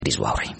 واورئ.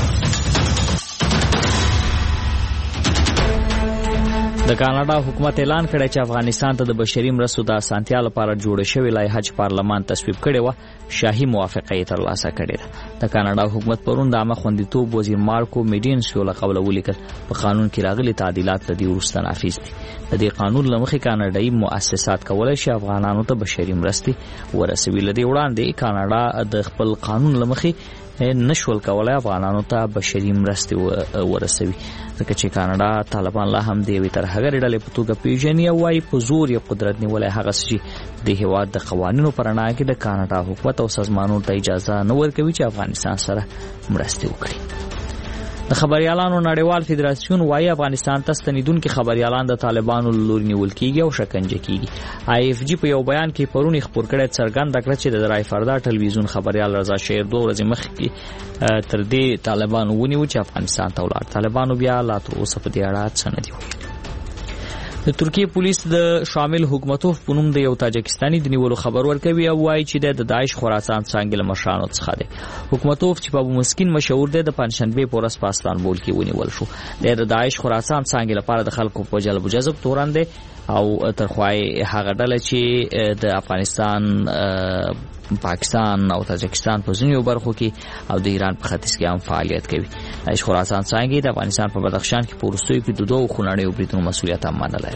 د کاناډا حکومت اعلان کړی چې افغانستان ته د بشري مرستو د اسانتیا لپاره جوړه شوې لایحه چې پارلمان تصویب کړې وه شاهي موافقه یې ترلاسه کړې ده. د کاناډا حکومت پرون د عامه خوندیتوب وزیر مارکو میډینسیو له قبله ولیکل په قانون کې راغلي تعدیلات له دې وروسته نافذ دي. د دې قانون له مخې کاناډایي مؤسسات کولی شي افغانانو ته بشري مرستې ورسوي. له دې وړاندې کاناډا د خپل قانون له مخې نشول کولای افغانانو ته بشري مرستې ورسوي ځکه چې کاناډا طالبان لا هم د یوې ترهګرې ډلې په توګه پیژني او وايي په زور یې قدرت نیولی هغه څه چې د هېواد د قوانینو په رڼا کې د کاناډا حکومت او سازمانونو ته اجازه نه ورکوي چې افغانستان سره مرستې وکړي. د خبريالانو نړیوال فدراسیون وايي افغانستان ته ستنیدونکي خبريالان د طالبانو له لوري نیول کیږي او شکنجه کیږي. IFG په یو بیان کې پرون خبر کړی څرګنده کړ چې د رای فردا ټلویزیون خبريال رضا شیر 2 ورځې مخکې تر دې طالبانو ونیو چې افغانستان ته ولاړ. طالبانو بیا لا تر اوسه په دې اړه څه نه دی ویلي. د ترکیه پولیس د شامل حکومتوف په نوم د یو تاجکستاني د نیولو خبر ورکوي او وایي چې د داعش خراسان څانګې له مشرانو څخه دی. حکومتوف چې په ابو مسکین مشهور دی د پنځشنبه په ورځ په استانبول کې ونیول شو. د داعش خراسان څانګې لپاره د خلکو په جلب و جذب تورن دی او ترخوای هغه ډله چې د افغانستان پاکستان او تاجکستان په ځینو برخو کې او د ایران په ختیځ کې هم فعالیت کوي. داعش خراسان څانګې د افغانستان په بدخشان کې په وروستیو کې د دوه خونړیو بریدونو مسؤلیت هم منلی.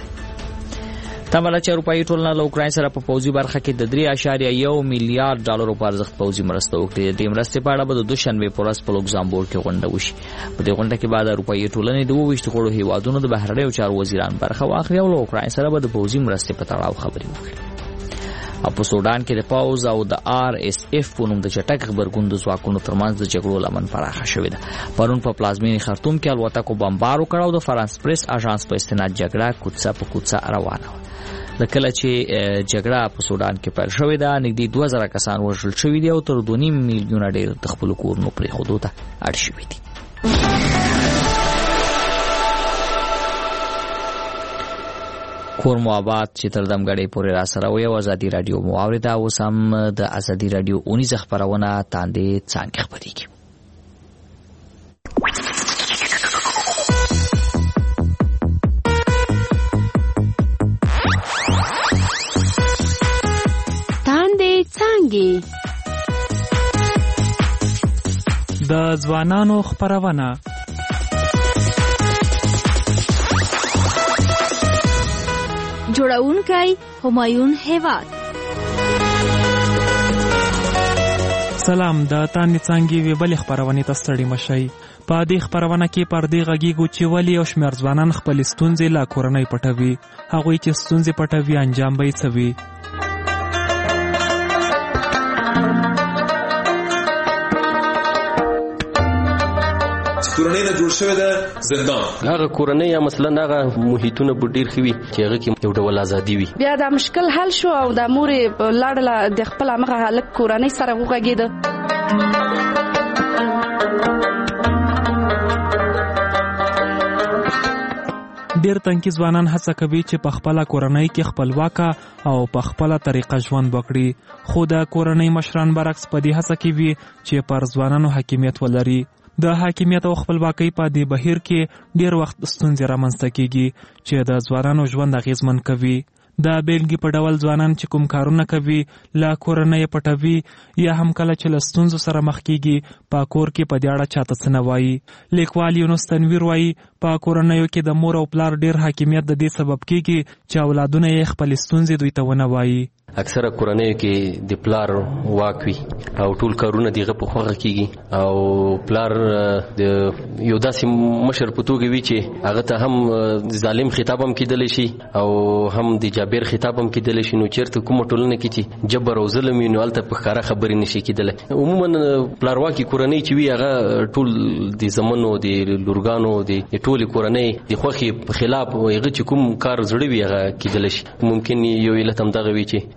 تمه چې اروپایي ټولنه له اوکراین سره په پوځي برخه کې د 3.1 میلیارډ ډالرو په ارزښت پوځي مرسته وکړي. د مرستې په اړه به د دوشنبه په ورځ په لوکزامبورګ کې غونډه وشي. په دې غونډه کې به د اروپایي ټولنې د 22 غړو هیوادونو د بهرنیو چارو وزیران برخه واخلي او له اوکراین سره به د پوځي مرستې په تړاو خبرې وکړي. او په سودان کې د پاوز او د RSF په نوم د چټک خبرګون د ځواکونو ترمنځ د جګړو لمن پراخه شوې ده. پرون په پلازمینې خرطوم کې الوتکو بمبار وکړ او د فرانس پریس اژانس په استناد جګړه کوڅه په کوڅه روانه وه. د کله چې جګړه په سودان کې پیل شوې ده نږدې 2000 کسان وژل شوي دي او تر 2.5 میلیونه ډېر د خپلو کورونو پرېښودو ته اړ شوي دي. کور مو آباد چې تر دمګړۍ پورې را سره وي او ازادي رادیو مو واورېده. اوس هم د ازادي رادیو اونیزه خپرونه تاندې څانګې خپرېږي. تاندې څانګې د ځوانانو خپرونه جوړونکی همایون هیواد. سلام، د تاندې څانګې وی بلې خپرونې ته ستړي مشئ. په دې خپرونه کې پر دې غږیږو چې ولې یو شمېر ځوانان خپلې ستونزې له کورنۍ پټوي. هغوی چې ستونزې پټوي انجام به یې څه وي؟ کورنۍ نه جوړ شوی د زندان هغه کورنۍ یا مثلا هغه محیطونه به ډیر خوي چې هغه کې یو ډول ازادي وي. بیا دا مشکل حل شو او د مور لاړه د خپل هغه حالت کورنۍ سره وغږیده. ډیر تنکي ځوانان هڅه کوي چې په خپل کورنۍ کې خپلواکه او په خپل طریقه ژوند وکړي، خو د کورنۍ مشران برعکس په دې هڅه کوي چې پر ځوانانو حاکمیت ولري. د حاکمیت او خپلواکۍ په دې بهیر کې ډیر وخت ستونزې رامنځته کیږي چې د ځوانانو ژوند اغیزمن کوي. د بیلګې په ډول ځوانان چې کوم کارونه کوي له کورنۍ پټوي یا هم کله چې له ستونزو سره مخ کیږي په کور کې په دې اړه چاته څه نه وایي. لیکوال یونس تنویر وایي په کورنیو کې د مور او پلار ډیر حاکمیت د دې سبب کیږي چې اولادونه یې خپل ستونزې دوی ته ونه وایي. اکثره کورنیو کې د پلار واک وي او ټول کارونه دغه په خوغه کیږي او پلار د یو داسې مشر په توګه وي چې هغه ته هم ظالم خطاب هم کېدل شي او هم د جابر خطاب هم کېدل شي. نو چیرته کومه ټولنه کې چې جبر او ظلم وي نو هلته په ښکاره خبرې نشي کېدلی. عموما پلارواکي کورنۍ چې وي هغه ټول د زمنو د لورګانو د ټولې کورنۍ د خوښې په خلاف هغه چې کوم کار زړه وي هغه کېدلی شي. ممکن یو علت هم دغه وي چې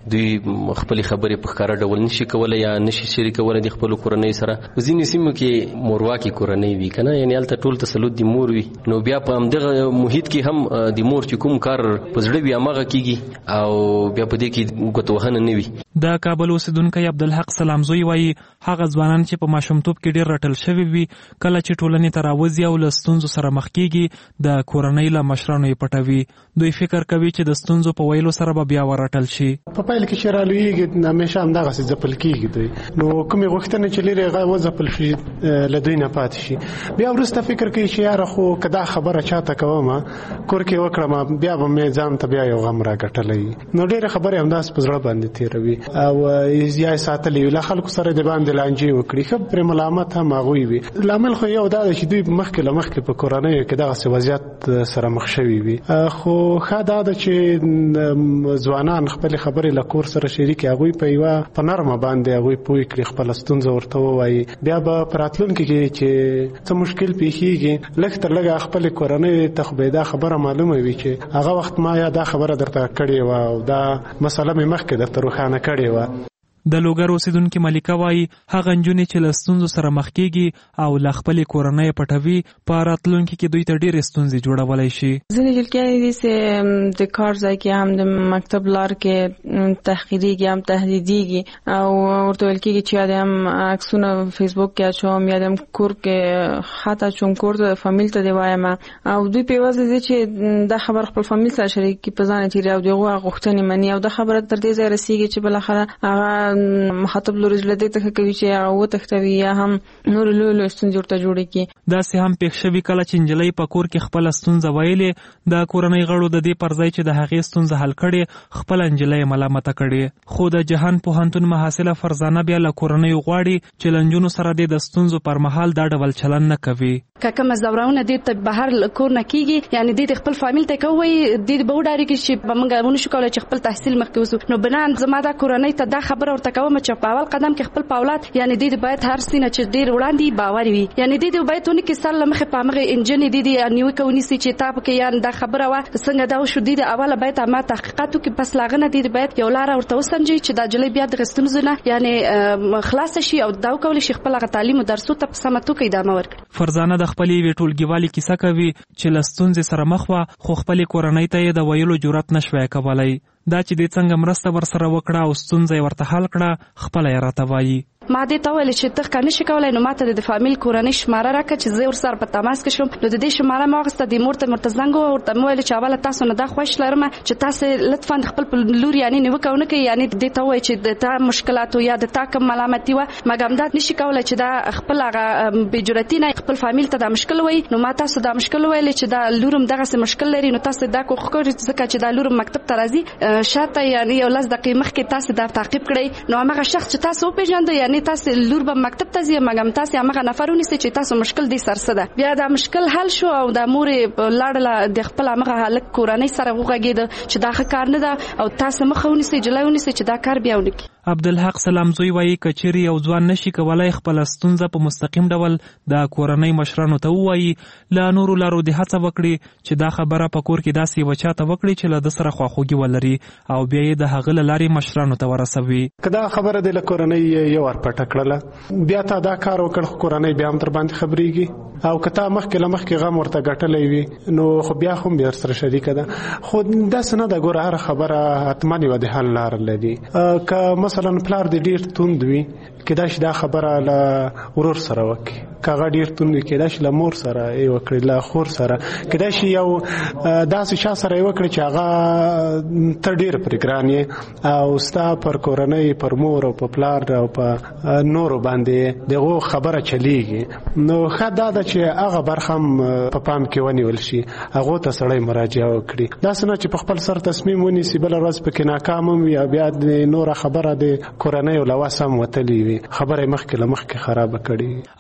دوی خپل خبرې په ښکاره ډول نشي کولای یا نشي شریکولای د خپل کورنۍ سره. ځینې سیمو کې مورواکي کورنۍ وي کنه، یعنی هلته ټول تسلط د مور وي، نو بیا په همدغه محیط کې هم د مور چې کوم کار په زړه وي هغه کیږي او بیا په دې کې ګوتوهنه نه وي. د کابل اوسیدونکی عبدالحق سلامزوی وایي هغه ځوانان چې په ماشومتوب کې ډېر رټل شوي وي کله چې ټولنې ته راوځي او له ستونزو سره مخ کیږي د کورنۍ له مشرانو یې پټوي. دوی فکر کوي چې د ستونزو په ویلو سره به بیا ورټل شي. په پایله کې چې رالویږي همیشه همدغسې ځپل کیږي دوی، نو کومې غوښتنې چې لري هغه وځپل شي له دوی نه پاتې شي. بیا وروسته فکر کوي چې یاره خو که دا خبره چاته کوم کور کې وکړم بیا به مې ځان ته بیا یو غم راګټلی، نو ډېرې خبرې همداسې په زړه باندې تېروي او یا یې ساتلي وي له خلکو سره د باندې لانجې وکړي. ښه پرې ملامت هم هغوی وي. لامل خو یو دا ده چې دوی مخکې له مخکې په کورنیو کې دغسې وضعیت سره مخ شوي وي. خو ښه دا ده چې ځوانان خپلې خبرې له کور سره شریکې هغوی په نرمه باندې هغوی پوه کړي، خپله ستونزه ورته ووایي. بیا به په راتلونکي کې چې څه مشکل پیښیږي لږ تر لږه خپلې کورنۍ ته خو به دا خبره معلومه وي چې هغه وخت ما یا دا خبره درته کړې وه او دا مسله مې مخکې درته روښانه کړې وه. د لوګر اوسیدونکي ملیکه وایي هغه نجونې چې له ستونزو سره مخ کیږي او له خپلې کورنۍ پټوي په راتلونکي کې دوی ته ډېرې ستونزې جوړولی شي. ځینې جلکیانې دي چې د کار ځای کې هم د مکتب لار کې تحقیریږي هم تهدیدیږي او ورته ویل کېږي چې یا د هم عکسونه فیسبوک کې اچوم یا د هم کور کې خط اچوم کور ته فامیل ته دې وایم او دوی په یوازې دي چې دا خبر خپل فامیل سره شریک کړي په ځان تېري او د هغو غوښتنې مني او دا خبره تر دې ځایه رسېږي چې بالاخره هغه مخاطب لوري له دې ته کوي چې هغه وتښتوي یا هم نور لوی ستونزې ورته جوړې کړي. داسې هم پېښ شوي کله چې نجلۍ په کور کې خپله ستونزه ویلې د کورنۍ غړو د دې پر ځای چې د هغې ستونزه حل کړې خپله نجلۍ ملامته کړې. خو د جهان پوهنتون محصله فرزانه بیا له کورنیو غواړي چې له نجونو سره د ستونزو پر مهال دا ډول چلن نه کوي. که کومه زورونه دې ته بهر کور نه کیږي یعنی دې خپل فامیل ته کوي دې به وډاري چې موږ ونه شو کولای چې خپل تحصیل مخکې وسو، نو بنان زما دا کورنۍ ته دا خبره ورته کوم چې په اول قدم کې خپل پاولات یعنی دې باید هر سینه چې ډیر وړاندې باور وي، یعنی دې باید ونه کې سره مخه په مخه انجن دې نیو کوي چې تاب کې یان دا خبره وا څنګه دا شو دې اوله باید ما تحقیقاتو کې پس لاغنه دې باید یو لار ورته وسنجي چې دا جلې بیا د غستونزونه یعنی خلاص شي او دا کول شي خپل تعلیم او درسو ته سمتو کې ادامه ورکړي. فرزانه د خپلې ویټولګیوالي کیسه کوي چې لستونځ سره مخ وا خو خپل کورنۍ ته د ویلو جرأت نشوي کولای. دا چې دې څنګه مرسته ورسره وکړه او ستونزه ورته حل کړه خپل یې راته وایي. ما دې ته ویل چې ته کنه شي کولای نو ماته د فامیل کورنۍ شماره راکړه چې زه ورسره په تماس کې شم. نو د دې شماره ما واغسته د مور ته مرتزنګ ورته ویل چې اوله تاسو نه دا خوښ لرم چې تاسو لطفا خپل لور یعنی نه وکونه کې یعنی دې ته وای چې د تا مشکلات یا د تا کوم ملامتي و مګم دا نشي کولای چې دا خپل هغه بجرتی نه خپل فامیل ته دا مشکل وای. نو ما تاسو دا مشکل ویل چې دا لورم دغه مشکل لري نو تاسو دا کوخ کوی ځکه چې دا لورم مکتب ته راځي شاته یعنی یو لاس دقیقې مخکې تاسو دا تعقیب کړئ نو هغه شخص چې تاسو پیژاند یعنی تاسو لور مکتب ته ځي مګم تاسو هغه نفرونه چې تاسو مشکل دي سرسده بیا دا مشکل حل شو او د مور لاړه د خپل هغه حالت کورنۍ سره وغږید چې دا کار نه ده او تاسو مخاوني سي جلایونی سي چې دا کار بیا ونکي. عبدالحق سلامزوی وایي کچېرې یو ځوان نشي کولای خپل ستونزه په مستقیم ډول د کورنۍ مشرانو ته ووایي له نورو لارو د هڅه وکړي چې دا خبره په کور کې داسې یوه چاته وکړي چې له ده سره خواخوږي ولري او بیا یې د هغه له لارې مشرانو ته ورسوي. که دا خبره د له کورنۍ یو ورپټه کړله بیا تا دا کار وکړ خو کورنۍ بیا هم در باندې خبرېږي او که تا مخکې له مخکې غم ورته ګټلی وي نو خو بیا هم بیا سره شریکه ده. خو داسې نه ده ګوره هره خبره حتما یوه د حل لاره لري. که مثلا پلار دې ډېر توند وي کېدای شي دا خبره له ورور سره وکړي، که هغه ډېر توند وي کېدای شي له مور سره یې وکړي، له خور سره کېدای شي یو داسې چا سره یې وکړي چې هغه ته ډېر پرې ګران یې او ستا پر کورنۍ پر مور او په پلار او په نورو باندې دغه خبره چلیږي نو ښه دا ده چې هغه برخه هم په پام کې ونیول شي هغو ته سړی مراجعه وکړي. داسې نه چې په خپل سر تصمیم ونیسي بله ورځ پکې ناکام هم وي او بیا د نوره خبره د کورنۍ له وس هم وتلې وي خبره یې مخکې له مخکې خرابه کړي. ارواپوه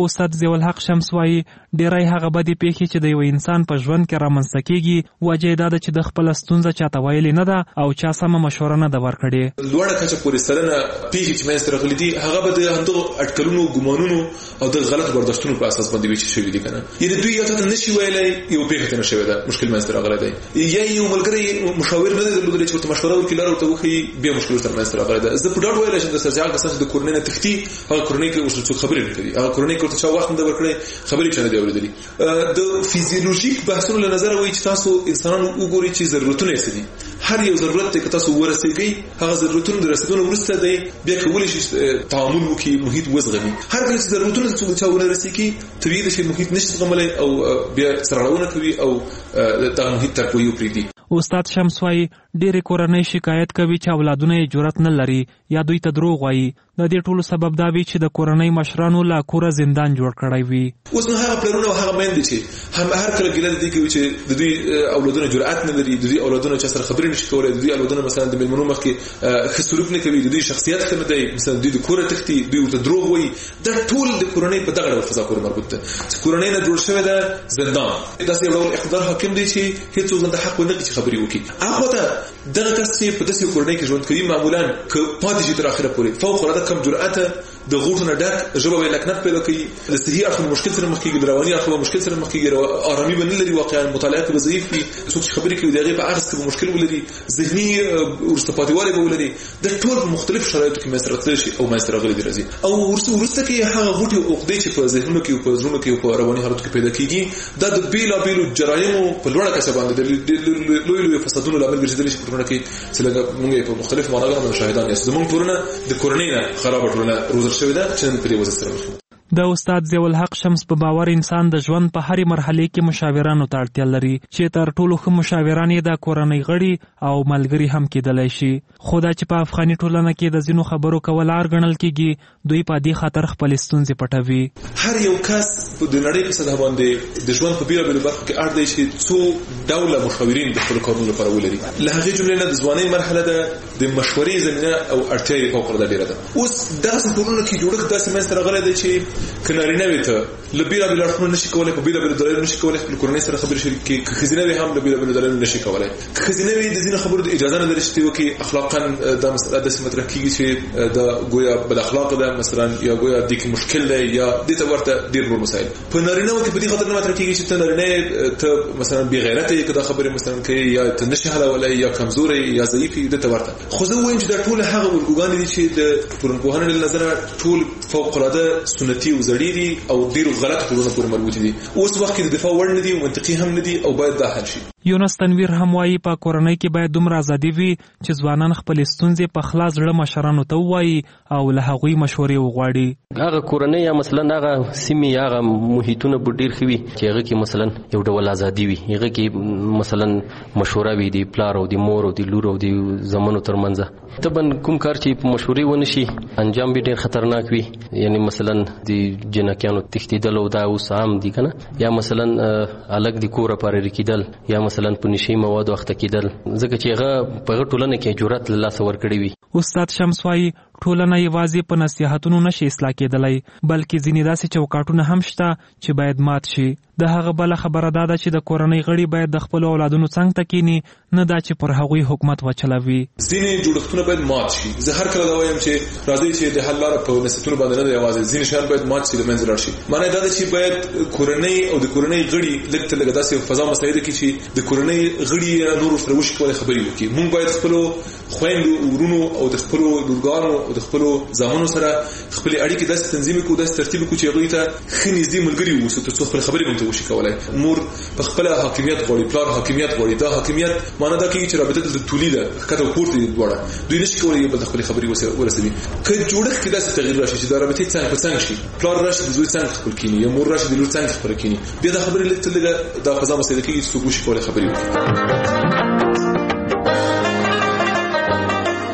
استاد ضیاءالحق شمس وایي ډېری هغه بدې پیښې چې د یو انسان په ژوند کې رامنځته کېږي وجه یې دا ده چې د خپله ستونزه چاته ویلې نه ده او چا سمه مشوره نه ده ورکړې. لوړه کچه پورې سلنه پیښې چې منځته راغلي دي هغه به د همدغو اټکلونو ګمانونو او د غلط برداشتونو په اساس باندې ویل شوي دي کنه. یعنې دوی یو ته نشي ویلی یو پیښه ته نه شوې ده مشکل منځته راغلی دی یا یو ملګری مشاور نه دی درلودلی چې ورته مشوره وکړي لاره ورته وښیي بیا مشکل ورسره منځته راغلی ده. زه په ډاډ ویلی شم درسره چې هغه کسان چې د کورنۍ نه تښتي هغه کورنۍ کې ورسره څوک خبرې نه کوي هغه کورنۍ کې ورته چا وخت نه ده ورکړی خبرې چا نه دي اورېدلي. د فیزیولوژیک بحثونو له نظره وایي چې تاسو انسانان وګورئ چې ضرورتونه یې څه دي. هر یو ضرورت دی که تاسو ورسېږئ هغه ضرورتونه د رسېدو نه وروسته دی بیا کولی شي تعامل وکړي محیط وزغمي. هر کله چې ضرورتونه څوک چا ونه رسېږي طبیعي ده چې محیط نشي زغملی او بیا سرغړونه کوي او دغه محیط ترپوي پرېږدي. استاد شمس وایي ډېرې کورنۍ شکایت کوي چې اولادونه یې جرأت نه لري یا دوی ته دروغ وایي. د دې ټولو سبب دا وي چې د کورنۍ مشرانو له کوره زندان جوړ کړی وي. اوس نو هغه پلرونه او هغه میندې چې هر کله ګیله د دې کوي چې د دوی اولادونه جرأت نه لري د دوی اولادونه چا سره خبرې نشي کولی د دوی اولادونه مثلا د مېلمنو مخکې ښه سلوک نه کوي د دوی شخصیت ښه نه دی مثلا دوی د کوره تښتي دوی ورته دروغ وایي دا ټول د کورنۍ په دغه ډول فضا پورې مربوط ده چې کورنۍ نه جوړ شوی ده زندان. داسې یو ډول اقتدار حاکم دی چې هېڅوک ځان ته حق ونه کړي چې خبرې وکړي. هغه ته دغه کس چې په داسې کورنۍ کې ژوند کوي معمولا که پاتې شي تر اخره پورې فوق العاده کم جرأته د غوټو نه ډک ژبه به لکنت پیدا کوي د صحي اړخ مشکل سره مخ کېږي د رواني اړخ مشکل سره مخ کېږي آرامي به نه لري واقعا مطالعه کې به ضعیف وي څوک چې خبرې کوي د هغې په اخذ کې به مشکل ولري ذهني وروسته پاتېوالی به ولري د ټول په مختلفو شرایطو کې منځته راتللی شي او منځته راغلی دي راځي او وروسته کې هغه غوټې او عقدې چې په ذهنونو کې او په زړونو کې او په رواني حالاتو کې پیدا کېږي دا د بېلابېلو جرایمو په لوړه کچه باندې د لویو فسادونو لامل ګرځېدلی شي په ټولنه کې چې لکه مونږ یې په مختلفو معناګانو باندې شاهدان یاست. زموږ ټولنه د کورنۍ نه خرابه ټولنه روزل شوې ده چې نن پرې وضع سره مخ. د استاد ضیاءالحق شمس په باور انسان د ژوند په هرې مرحلې کې مشاورانو ته اړتیا لري چې تر ټولو ښه مشاوران یې د کورنۍ غړي او ملګري هم کېدلی شي. خو دا چې په افغاني ټولنه کې د ځینو خبرو کول عار ګڼل کېږي دوی په دې خاطر خپلې ستونزې پټوي. هر یو کس د نړۍ په سطحه باندې د ژوند په بېلابېلو برخو کې اړ دی چې څو ډوله مشاورین د خپلو کارونو لپاره ولري. له هغې جملې نه د ځوانۍ مرحله ده د مشورې زمینه او اړتیا یې فوق العاده ډېره ده. اوس دغسې کورونو کې جوړښت داسې منځته راغلی دی چې که نارینه وي ته له بېلابېلو اړخونو نشي کولی په بېلابېلو دلایلو نشي کولی خپل کورنۍ سره خبرې شریک کړي. که ښځینه وي هم له بېلابېلو دلایلو نشي کولی. که ښځینه وي د ځینو خبرو د اجازه نه لري چې وکړي اخلاقا دا مسله داسې مطرح کېږي چې دا ګویا بد اخلاقه ده مثلا یا ګویا دې کې مشکل دی یا دې ته ورته ډېر نور مسایل. په نارینهو کې په دې خاطر نه مطرح کېږي چې ته نارینه ته مثلا بېغیرته یې که دا خبرې مثلا کوي یا ته نشي حلولی یا کمزوری یا ضعیف یې دې ته ورته. خو زه ووایم چې دا ټول هغه الګوګانې دي چې د ټولنپوهنې له نظره ټول فوق العاده سنتي او زړې دي او ډېرو غلطو ټولنو پورې مربوطې دي. اوس وخت کې د دفاع وړ نه دي او منطقي هم نه دي او باید دا حل شي. یونس تنویر هم وایي په کورنۍ کې باید دومره ازادي وي چې ځوانان خپلې ستونزې په خلاص زړه مشرانو ته ووایي او له هغوی مشورې وغواړي. هغه کورنۍ یا مثلا هغه سیمې یا هغه محیطونه به ډېر ښه وي چې هغه کې مثلا یو ډول ازادي وي هغه کې مثلا مشوره وي د پلار او د مور او د لور او د زامنو ترمنځ. طبعا کوم کار چې په مشورې ونه شي انجام به ډېر خطرناک وي. یعنی مثلا د جنکیانو تښتېدل او دا اوس عام دي که نه یا مثلا الګ د کوره پارېرې کېدل یا مثلا په نشي موادو اخته کېدل ځکه چې هغه په هغه ټولنه کې جرأت له لاسه ورکړی وي. استاد شمس وایي ټولنه یوازې په نصیحتونو نشي اصلاح کېدلی بلکې ځینې داسې چوکاټونه هم شته چې باید مات شي. د هغه بله خبره دا ده چې د کورنۍ غړي باید د خپلو اولادونو څنګ ته کینی نه دا چې پر هغوی حکومت وچلوي. ځینې جوړښتونه باید مات شي. زه هر کله دا وایم چې راځئ چې د حل لاره په نصیحتونو باندې نه ده یوازې ځینې شیان باید مات شي د منځه لاړ شي. معنی دا ده چې باید کورنۍ او د کورنۍ غړي لږ تر لږه داسې فضا مساعده کړي چې د کورنۍ غړي نورو سره وشي کولی خبرې وکړي. موږ باید خپلو خویندو ورونو او د خپلو لورګانو او د خپلو زامنو سره خپلې اړیکې داسې تنظیم کړو داسې ترتیب کړو چې هغوی ته ښه نږدې ملګري واوسو تر څو خپلې خبرې هم ته وشي کولی. مور په خپله حاکمیت غواړي پلار حاکمیت غواړي. دا حاکمیت معنی دا کېږي چې رابطه دلته طولي ده ښکته او پورته دي دواړه دوی نشي کولی یو بل ته خپلې خبرې ورسوي. که جوړښت کې داسې تغییر راشي چې دا رابطې څنګ په څنګ شي پلار راشي د زوی څنګ خپل کیني یا مور راشي د لور څنګ خپل کیني بیا دا خبرې لږ تر لږه دا فضا مساعده کېږي چې څوک وشي کولی خبرې وکړي.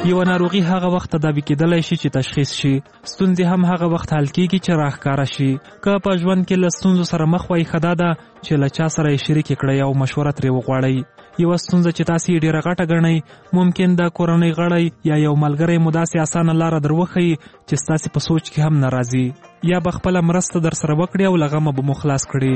یو ناروغي هغه وخت تداوي کېدلی شي چې تشخیص شي. ستونزې هم هغه وخت حل کېږي چې راښکاره شي. که په ژوند کې له ستونزو سره مخ وئ، ښه دا ده چې له چا سره یې شریکې کړئ او مشوره ترې وغواړئ. یوه ستونزه چې تاسې یې ډېره غټه ګڼئ، ممکن د کورنۍ غړی یا یو ملګری مو داسې اسانه لاره در وښیي چې ستاسې په سوچ کې هم نه راځي، یا به خپله مرسته در سره وکړي او له غمه به مو خلاص کړي.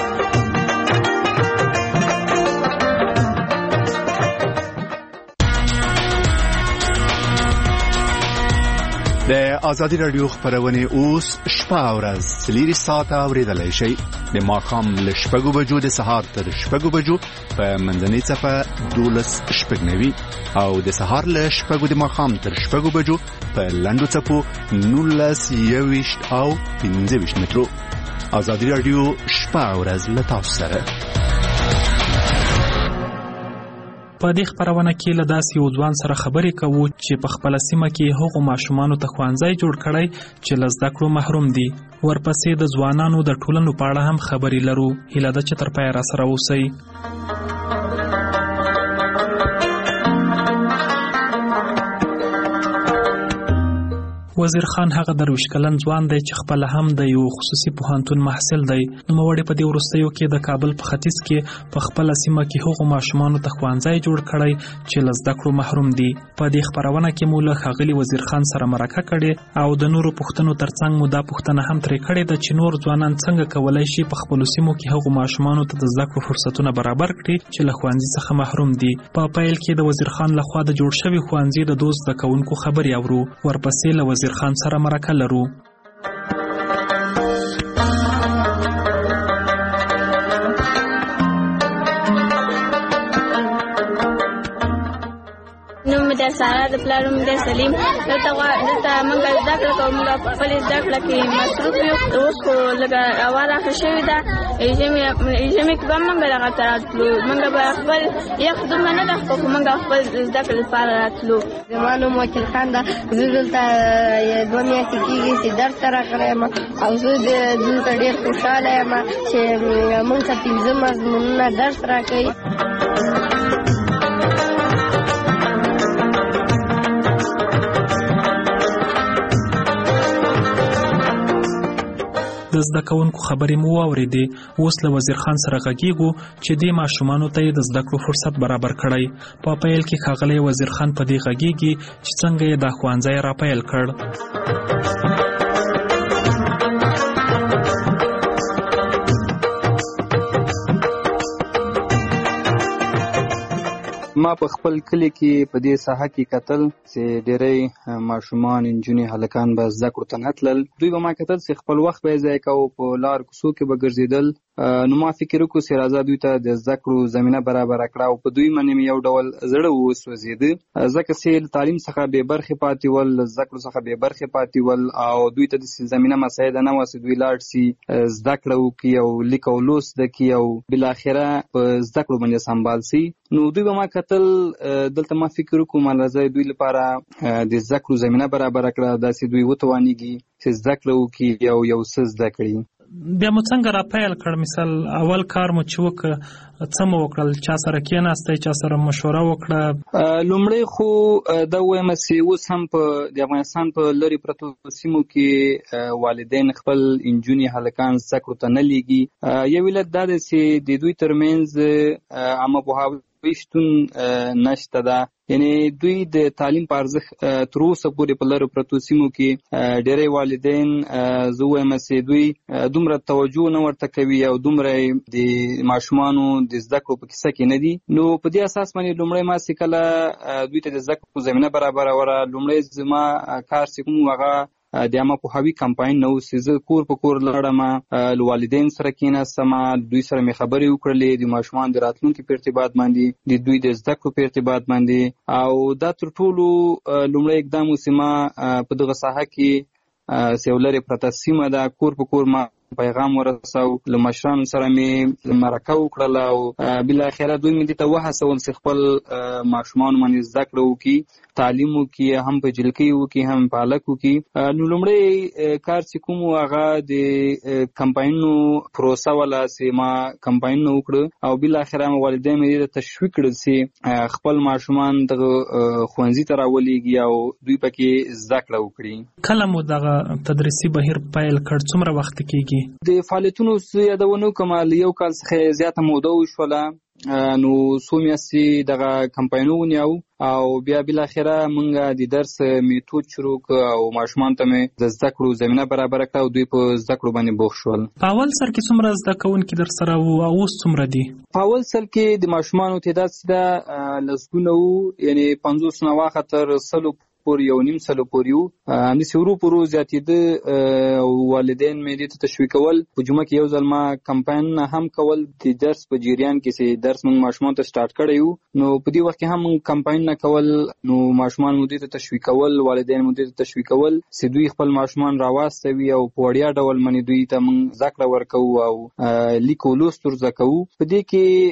د آزادي رادیو خبرونه اوس شپه او ورځ 3 ساعته اوریدلای شئ. د ماښام له 6 بجو د سهار تر 6 بجو په منځنۍ صفه 12:09 او د سهار له 6 د ماښام تر 6 بجو په لنډو صفو 19:20 او 15 مترو. آزادي رادیو شپه او ورځ له تاسو سره. په دې خبرونه کې له داسې یو ځوان سره خبرې کوو چې په خپله سیمه کې هغو ماشومانو ته ښوونځی جوړ کړی چې له زده کړو محروم دي. ورپسې د ځوانانو د ټولنو په اړه هم خبرې لرو. هیله ده چې تر پایه راسره اوسئ. وزیر خان هغه درویش کلن ځوان دی چې خپله هم د یو خصوصي پوهنتون محصل دی. نوموړي په دې وروستیو کې د کابل په ختیځ کې په خپله سیمه کې هغو ماشومانو ته ښوونځی جوړ کړی چې له زده کړو محروم دي. په دې خپرونه کې مو له ښاغلي وزیر خان سره مرکه کړې او د نورو پوښتنو ترڅنګ مو دا پوښتنه هم ترې کړې ده چې نور ځوانان څنګه کولی شي په خپلو سیمو کې هغو ماشومانو ته د زده کړو فرصتونه برابر کړي چې له ښوونځي څخه محروم دي. په پیل کې د وزیر خان لخوا د جوړ شوي ښوونځي د دوست زده کوونکو خبرې اورو. ورپسې له وزیر خان سره مرکه لرو. د سارا د پلار نوم دی سلیم. دلته موږ زده کړه کوو، موږ په خپلې زده کړه کې مصروف یو. اوس خو لږه هوا راښه شوې ده، ژمي کې به موږ دغه ته راتلو. موږ به خپل یخ دومره نه ده خو موږ خپل زده کړې لپاره راتلو. زما نوم وکیل خان ده. زه دلته 2 میاشتې کېږي چې درس ته راغلی یم او زه دلته ډېر خوشحاله یم چې موږ ته 15 مضمونونه درس راکوي. د زده کوونکو خبرې مو واورېدې. اوس له وزیر خان سره غږیږو چې دې ماشومانو ته یې د زده کړو فرصت برابر کړی. په پیل کې ښاغلی وزیر خان په دې غږیږي چې څنګه یې دا ښوونځی را پیل کړ. ما په خپل کلی کې په دې ساحه کې کتل چې ډېری ماشومان نجونې هلکان به زده کړو ته نه تلل. دوی به ما کتل چې خپل وخت به یې ضایع کوو، په لار کوڅو کې به ګرځېدل. نو ما فکر وکړو چې راځه دوی ته د زده کړو زمینه برابره کړه او په دوی باندې مې یو ډول زړه وسوځېده، ځکه چې له تعلیم څخه بې برخې پاتې ول، له زده کړو څخه بې برخې پاتې ول او دوی ته داسې زمینه مساعده نه وه چې دوی لاړ شي زده کړه وکړي او لیک او لوست زده کړي او بالاخره په زده کړو باندې سمبال شي. نو دوی به ما کتل، دلته ما فکر وکړو ما راځي دوی لپاره د زده کړو زمینه برابره کړه، داسې دوی وتوانیږي چې زده کړه وکړي او یو څه زده کړي. بیا مو څنګه را پیل کړ؟ مثال اول کار مو چې وکړ څه مو وکړل؟ چا سره کېناستئ؟ چا سره مشوره وکړه؟ لومړی خو دا ووایم چې اوس هم په د افغانستان په لرې پرتو سیمو کې والدین خپل نجونې هلکان زده کړو ته نه لیږي. یو علت دا دی چې د دوی ترمنځ عامه پوهاوی شتون نشته ده، یعنی دوی د تعلیم په ارزښت تر اوسه پورې په لرو پرتو سیمو کې ډېری والدین زه وایم چې دوی دومره توجه نه ورته کوي او دومره د ماشومانو د زده کړو په کیسه کې نه دي. نو په دې اساس باندې لومړی ما چې کله دوی ته د زده کړو زمینه برابروله، لومړی زما کار چې کوم هغه د عامه پوهاوي کمپاین نه و چې زه کور په کور لاړم، له والدین سره کېناستم، دوی سره مې خبرې وکړلې د ماشومان د راتلونکي په ارتباط باندې، د دوی د زده کړو په ارتباط باندې. او دا تر ټولو لومړی اقدام و چې ما په دغه ساحه کې چې یو لرې پرته سیمه ده کور په کور ما پیغام ورساو له مشرانو سره مې مرکه وکړله او بل اخره دوی مې ته وهڅول چې خپل ماشومان باندې زده کړه وکړي تعلیم وکړي هم په جلکۍ وکړي هم په هلک وکړي نو لومړی کار چې کوم هغه د کمپاینونو پروسه ولا چې ما کمپاینونه وکړه او بل اخره مې والدین مې تشویق کړل چې خپل ماشومان د ښوونځي ته راولېږي او دوی پکې زده کړه وکړي کله مو دغه تدریسي بهیر پیل کړ څومره وخت کېږي د فعالیتونو یادونه کوم یو کال څخه زیاته موده وشوله نو څو میاشتې دغه کمپاینونه ونیو او بیا بل اخره مونږ د درس میتود شروع او ماشومان ته مې د زده کړو زمينه برابر کړه او دوی په زده کړو باندې بوخت شول. په اول سر کې څومره زده کوونکي در سره وو او اوس څومره دي؟ په اول سر کې د ماشومانو تعداد سیده لسګونه وو یعنی 50 نه واخه تر 100 پورې یو نیم سلو پورې وو همداسې ورو په ورو زیاتېده او والدین مې دې ته تشویقول په جمعه کې یو ځل ما کمپاین هم کول د درس په جریان کې چې درس موږ ماشومان ته سٹارټ کړی وو نو په دې وخت کې هم کمپاین نه کول نو ماشومان مو دې ته تشویقول والدین مو دې ته تشویقول چې دوی خپل ماشومان راواستوي او په وړیا ډول باندې دوی ته موږ زده کړه ورکوو او لیک او لوست ور زده کوو په دې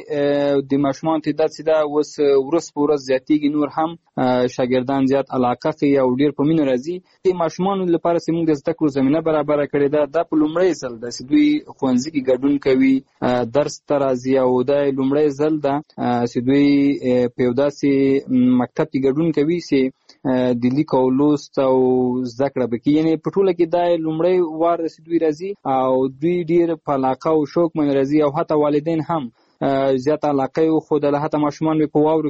کې د ماشومان تعداد سیده اوس ورځ په ورځ زیاتېږي نور هم شاګردان زیات علاقه کوي او ډیر په مینه راځي د ماشومان لپاره چې موږ د زده کړو زمينه برابر کړې ده د په لومړی ځل د دوی ښوونځي کې ګډون کوي درس ته راځي او د لومړی ځل ده چې دوی په یو داسې مکتب کې ګډون کوي چې د لیک او لوست او زده کړه وکړي یعنی په ټوله کې د لومړی وار چې دوی راځي او دوی ډیر په علاقه او شوق باندې راځي او حتی والدین هم زیات علاقه او خود له حتی ماشومان په واورو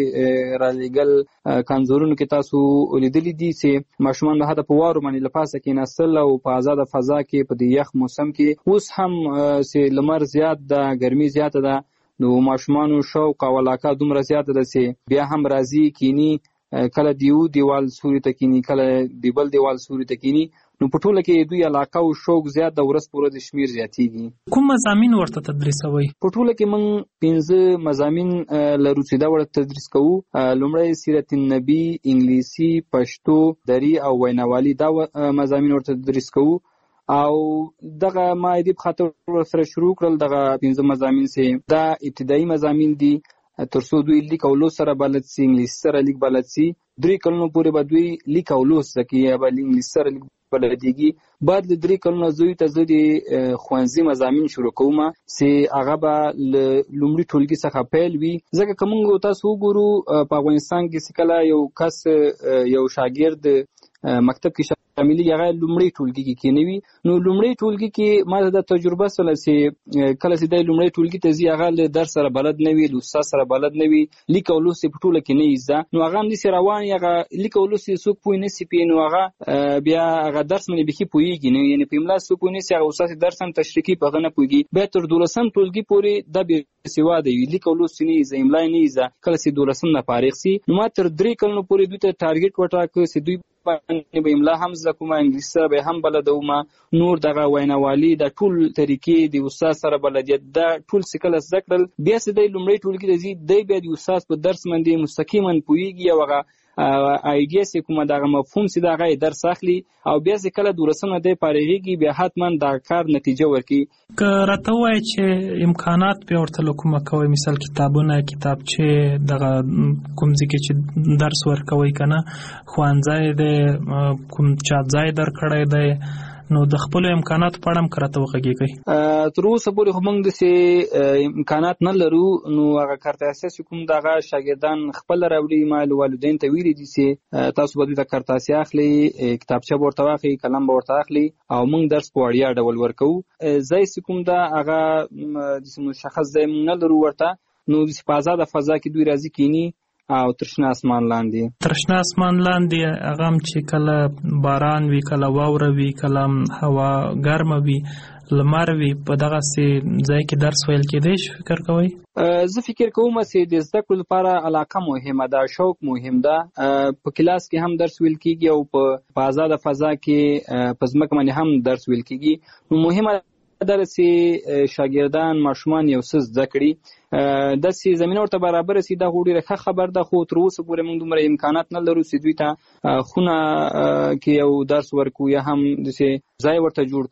کې را لګل کانزورونو کې تاسو ولیدلې دي چې ماشومان له حتی په واورو باندې لپاسه کې نسل او په آزاد فضا کې په د یخ موسم کې اوس هم چې لمر زیات ده ګرمي زیات ده نو ماشومان شوق او علاقه دومره زیات ده چې بیا هم راځي کینی کله دیو دیوال سوري ته کینی کله دیبل دیوال سوري ته کینی نو په ټوله کې دوی علاقه او شوق زیات د ورځ پر ورځ شمیر زیاتېږي. کوم مضامین ورته تدریسوي؟ په ټوله کې موږ 15 مضامین لرو چې دا ورته تدریس کوو. لومړی سیرت النبی، انګلیسي، پښتو، دری او ویناوالي دا مضامین ورته تدریس کوو او دغه ما دې په خاطر سره شروع کړل دغه 15 مضامین سه دا ابتدایي مضامین دي ترڅو دوی لیک او لوست سره بلد سي انګلیسي سره لیک بلد سي 3 کلونو پورې به دوی لیک او لوست زکي یا به انګلیسي سره لیک بلديږي بعد له 3 کلونو زوی ته زدي خوانزي مضامین شروع کوم چې هغه به لومړی ټولګي څخه پیل وي ځکه کومه تاسو وګورو په افغانستان کې سکلا یو کس یو شاګرد مکتب کې شاملي هغه لومړی ټولګي کې کېنوي نو لومړی ټولګي کې ما د تجربه سره چې کله چې د لومړی ټولګي ته زی هغه له درس سره بلد نه وي استاد سره بلد نه وي لیک او لوست په ټوله کې نه ایزه نو هغه هم دي روان هغه لیک او لوست څوک پوي نه سي پي نو هغه بیا هغه درس منې بخي پويږي نو یعنی په املا څوک نه سي هغه استاد درس هم تشریحي په غنه پويږي به تر 12 ټولګي پورې د به سیوا دی لیک او لوست نه ایزه املا نه ایزه کله چې 12 نه فارغ سي نو ما تر 3 کلونو پورې دوی ته ټارګټ وټاکه چې دوی باندې به املا هم زده کوم انګلیسي به هم بلدوم نور دغه ویناوالي د ټول طریقې د استاد سره بلدیت د ټول سکل زده کړل بیا چې د لومړی ټولګي د زی د بیا د استاد په درس باندې مستقیما پويږي او هغه ایډیا چې کومه دغه مفهوم چې دغه درس اخلي او بیا چې کله دورسنه د پارېږي بیا حتما د کار نتیجه ورکي که راته وای چې امکانات په ورته کومه کوي مثال کتابونه کتابچه دغه کوم ځکه چې درس ورکوي کنه خوانځای د کوم چا ځای در کړی دی نو د خپل امکانات په اړه کراته وغږیږي تر اوسه پورې موږ د سي امکانات نه لرو نو هغه کارت اساس کوم دغه شاګردان خپل راوړي مال والدین ته ویلي دي سي تاسو به د کارت اساس اخلي کتابچه ورته واخلي قلم ورته اخلي او موږ درس په وړیا ډول ورکو زې کوم دا هغه د مشخص ځای نه لرو ورته نو د آزاد فضا کې دوی راځي کینی او ترشنا اسمان لاندې هغه چې کله باران وی کله واوره وی کله هوا ګرمه وی لمر وی په دغه سي ځای کې درس ویل کېدای شي فکر کوئ زه فکر کوم چې د زده کړو لپاره علاقه مهمه ده شوق مهم ده په کلاس کې هم درس ویل کیږي او په آزاد فضا کې په ځمکه باندې هم درس ویل کیږي نو مهمه درسي شاګردان ماشومان یو څه زده کړي د سي زمينه ورته برابر سي دا غوډي رخه خبر ده خو تر اوسه پورې موږ دومره امکانات نه لرو چې دوی ته خونه کې یو درس ورکو یا هم د سي ځای ورته جوړ کو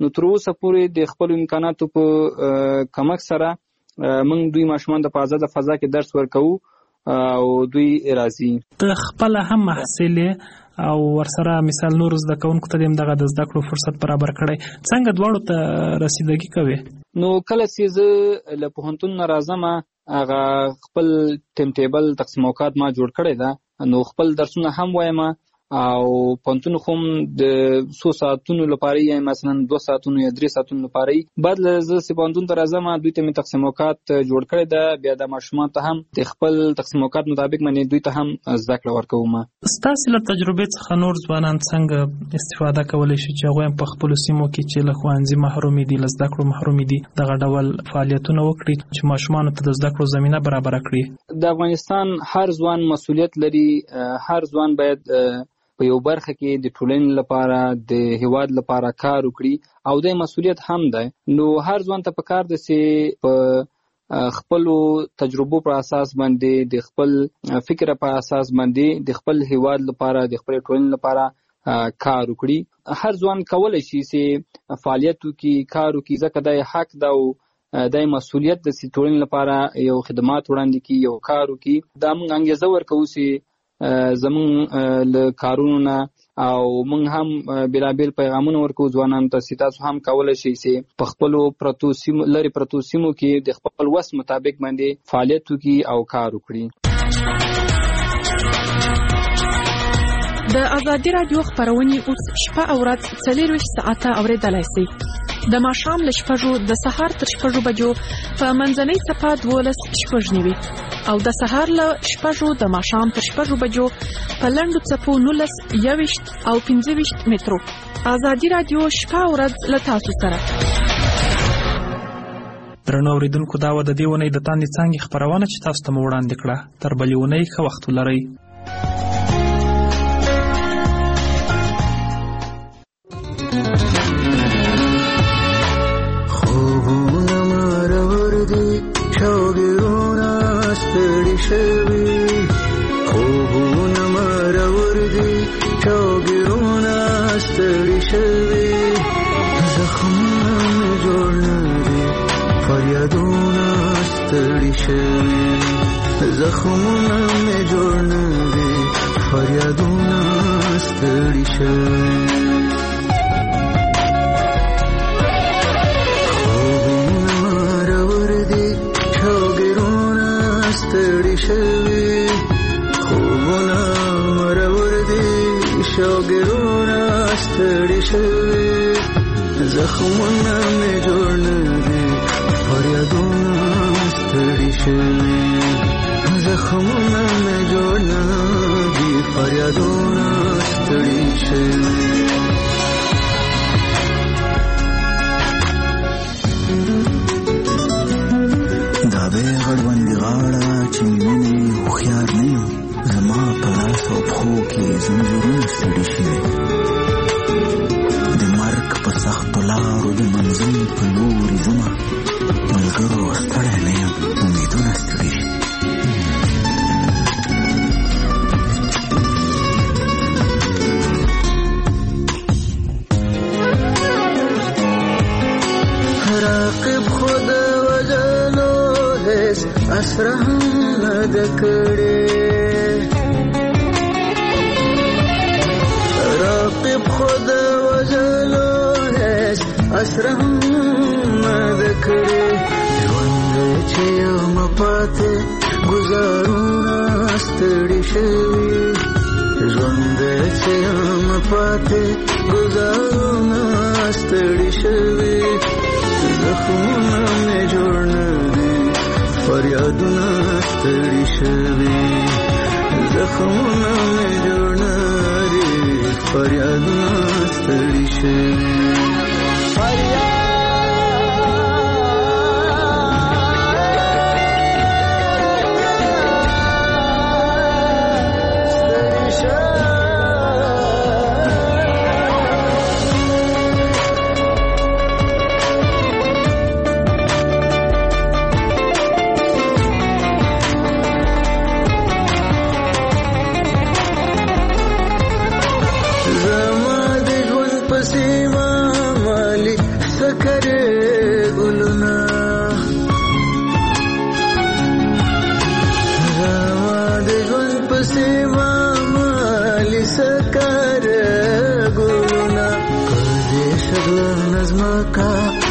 نو تر اوسه پورې د خپل امکاناتو په کمک سره موږ دوی ماشومان د آزاد فضا کې درس ورکوو او دوی راځي. ته خپل هم محصل او ورسره مثال نور زده کوونکو ته دغه د زده کړو فرصت برابر کړی، څنګه دواړو ته رسیدګي کوي؟ نو کله چې زه له پوهنتون نه راځم هغه خپل ټیم ټیبل تقسیم اوقات ما جوړ کړی ده، نو خپل درسونه هم وایم او پوهنتون خو د 100 ساعتونو لپاره یا مثلا 2 ساعتونو یا 3 ساعتونو لپاره بعد زه چې پوهنتون ته راځم دوی ته مې تقسیم اوقات جوړ کړی ده، بیا د ماشومان ته هم د خپل تقسیم اوقات مطابق باندې دوی ته هم زده کړه ورکوم. ستاسو له تجربې څخه نور ځوانان څنګه استفاده کولی شي چې هغوی په خپلو سیمو کې چې له ښوونځي محرومي دي، له زده کړو محرومي دي، دغه ډول فعالیتونه وکړي چې ماشومانو ته د زده کړو زمینه برابره کړي؟ د افغانستان هر ځوان مسؤلیت لري، هر ځوان باید په یو برخه کې د ټولنې لپاره د هیواد لپاره کار وکړي او د مسؤلیت هم ده. نو هر ځوان ته پکار ده چې په خپل تجربو پر اساس باندې د خپل فکر په اساس باندې د خپل هیواد لپاره د خپل ټولنې لپاره کار وکړي. هر ځوان کولای شي چې فعالیت وکړي، کار وکړي، ځکه د حق ده او د مسؤلیت د ټولنې لپاره یو خدمات وړاندې کړي، یو کار وکړي. دا موږ انګیزه ورکوو چې زمون له کارونو نه او موږ هم بلابل پیغامونه ورکو ځوانانو ته چې تاسو هم کولای شئ چې په خپل لري پرتو سیمو کې د خپل وس مطابق باندې فعالیت وکړي او کار وکړي. د ازادي رادیو خبرونه اوس شپه او ورځ 24 ساعته اوریدلای شئ. د ماښام له 6 د سهار تر 6 بجو په منځنۍ صفه 12:09 او د سهار له 6 د ماښام تر 6 بجو په لنډو څپو 19 21 او 25 مترو. ازادي رادیو شپه او ورځ له تاسو سره. درنو اوریدونکو، دا و د دې ونې د تاندې څانګې خبرونه چې تاسو ته مو وړاندې کړه. تر بلې ونې ښه وخت ولرئ. زخمونه مې جوړ نه دي، فریادونه ستړي شوي، خوبونه مرور دي، شوګیرونه ستړي شوي، خوبونه مرور دي، شوګیرونه ستړي شوي، زخمونه مې جوړ نه دي، فریادونه ستړي شوي، زخمونه مې جوړ نه دي، فریادونه ستړي شوي. دا به غړوندې غاړه چې مینې هوښیار نه یم، زما په لاس او پښو کې زنځیرونه ستړي شوي، د مرګ په سختو لارو د منزل په لوري ځمه، ملګرو ستړی نه یم، امیدونه ستړي شي. راقب خود وجلو هیڅ اسره نه ده کړې، راقب خود وجلو هیڅ اسره نه ده کړې، ژوند چې یم پاتې ګزارونه ستړي شوي، ژوند چې یم پاتې ګزارونه ستړي شوي، زخمونه مې جوړ نه دي، فریادونه ستړي شوي، زخمونه مې جوړ نه دي، فریادونه ستړي شوي.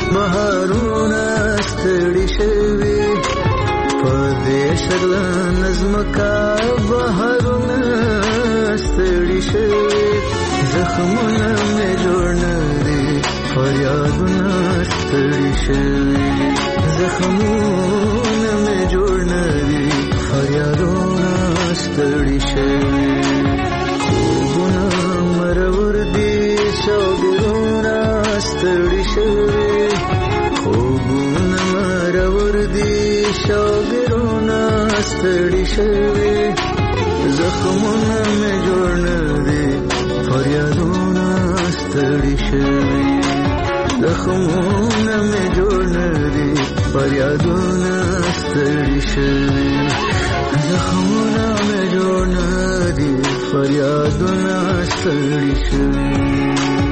بهارونه ستړي شوي په دې شګله نظمکا بهارونه ستړي شوي زخمونه مې جوړ نه دي فریادونه ستړي شوي زخمونه مې جوړ نه دي فریادونه ستړي شوي خوبونه مرور دي شوګرونه ستړي شوي خوبونه مرور دي شوګرونه ستړي شوي زخمونه مې جوړ نه دي فریادونه ستړي شوي زخمونه مې جوړ نه دي فریادونه ستړي شوي زخمونه مې جوړ نه دي فریادونه ستړي شوي